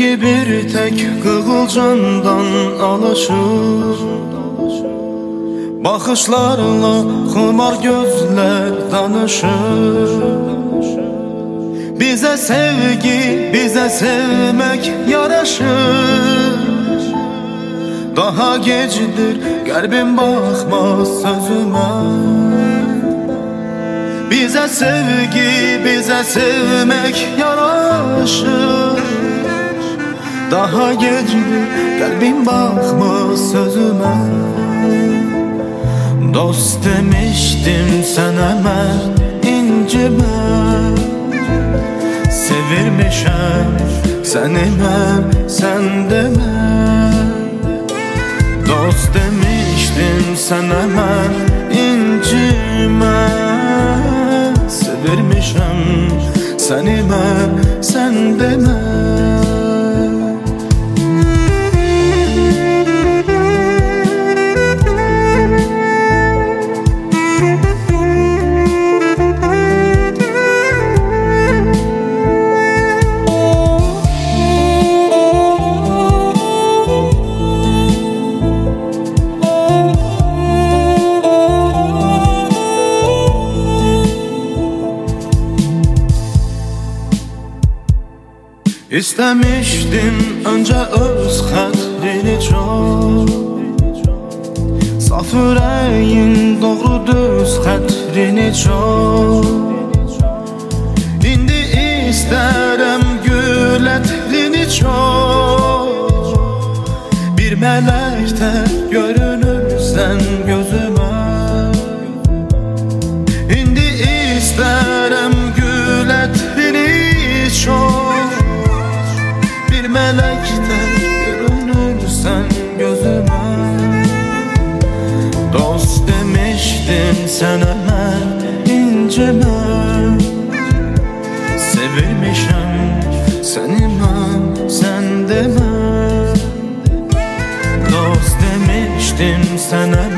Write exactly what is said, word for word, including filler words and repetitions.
İlgi bir tek kığılcandan alışır. Bakışlarla xumar gözler danışır. Bize sevgi, bize sevmek yaraşır. Daha gecdir, qəlbim baxmaz sözümə. Bize sevgi, bize sevmek yaraşır. Daha gecdir, qəlbim baxmaz sözümə. Dost demiştim sənə mən, incimə. Sevirmişəm səni mən, sən demə. Dost demiştim sənə mən, incimə. Sevirmişəm səni mən, sən demə. İstemiştim önce öz xətrini çox. Saf ürəyin doğru düz xətrini çox. İndi istərəm gül ətrini çox. Bir mələkdə görünürsən gözümə. İndi istərəm gül ətrini çox. Melekte görünürsen gözüme. Dost demiştim sana ben, inceme. Sevilmişim seni ben, sen deme. Dost demiştim sana